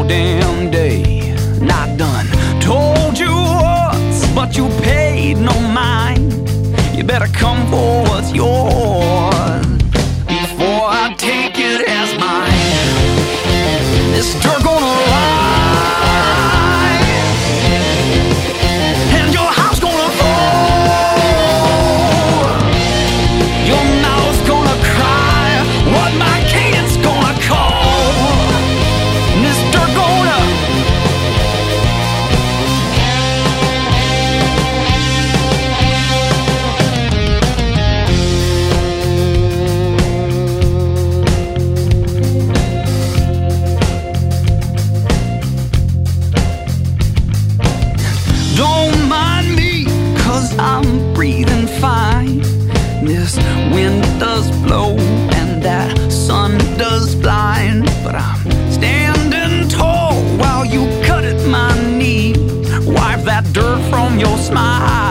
all damn day. Not done told you once, but you paid no mind. You better come for what's yours before I take it as mine. This dirt gonna lie, and your house gonna fall. Your mouth's gonna cry what my kids gonna call. And this dirt gonna I'm breathing fine. This wind does blow and that sun does blind, but I'm standing tall while you cut at my knee. Wipe that dirt from your smile.